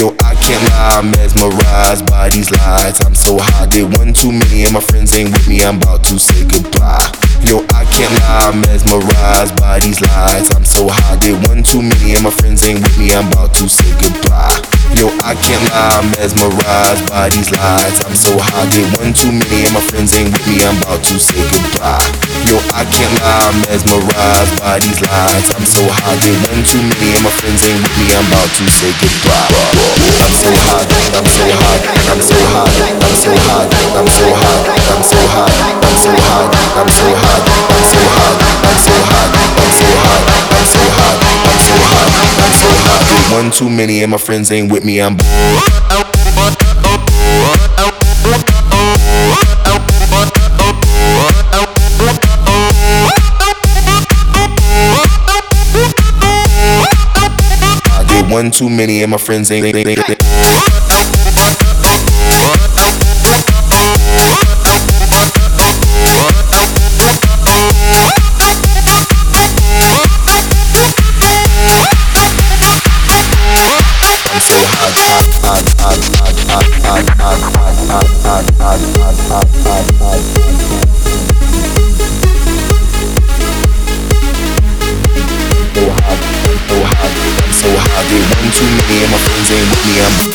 Yo, I can't lie, I'm mesmerized by these lights. I'm so high, did one too many and my friends ain't with me, I'm about to say goodbye. Yo, I can't lie, I'm mesmerized by these lights. I'm so high, did one too many and my friends ain't with me, I'm about to say goodbye. Yo, I can't lie, I'm mesmerized by these lights. I'm so high, did one too many and my friends ain't with me, I'm about to say goodbye. Yo, I can't lie, I'm mesmerized by these lights. I'm so high, did one too many and my friends ain't with me, I'm about to say goodbye. I'm so high, I'm so high, I'm so high, I'm so high, I'm so high, I'm so high, I'm so high, I'm so high, I'm so high, I'm so high, I'm so high, I'm so high, I'm so high, I'm so high. Did one too many and my friends ain't with me, I'm one too many and my friends ain't too many and my friends ain't with me, I'm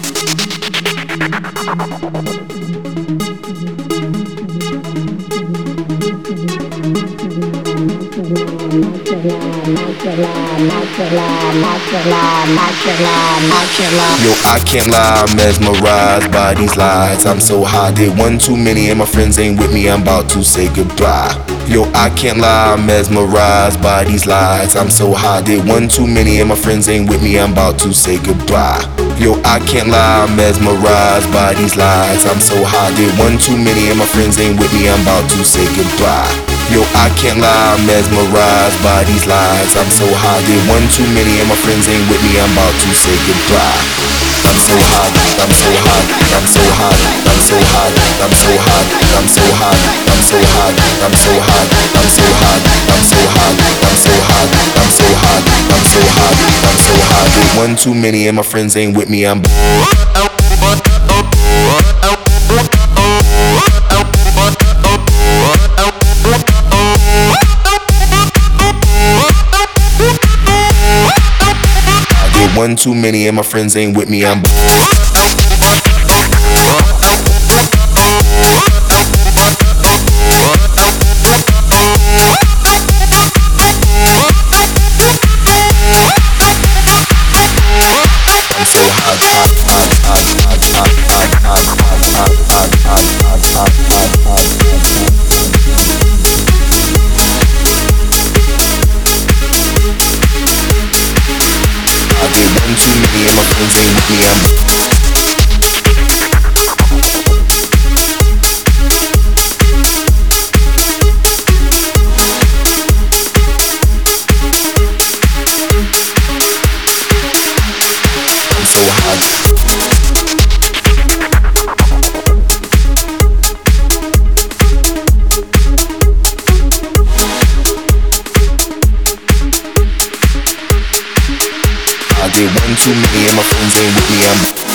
Yo, I can't lie, I'm mesmerized by these lights. I'm so high, did one too many and my friends ain't with me, I'm about to say goodbye. Yo, I can't lie, I'm mesmerized by these lights. I'm so high, did one too many and my friends ain't with me, I'm about to say goodbye. Yo, I can't lie, I'm mesmerized by these lights. I'm so high, did one too many and my friends ain't with me, I'm about to say goodbye. Yo, I can't lie, I'm mesmerized by these lights. I'm so high, did one too many and my friends ain't with me, I'm about to say goodbye. I'm so high, I'm so high, I'm so high, I'm so high, I'm so high, I'm so high, I'm so high, I'm so high, I'm so high, I'm so high, I'm so high, I'm so high, I'm so high, I'm so high. Did one too many and my friends ain't with me, I'm one too many and my friends ain't with me, I'm I did one too many and my friends ain't with me, I'm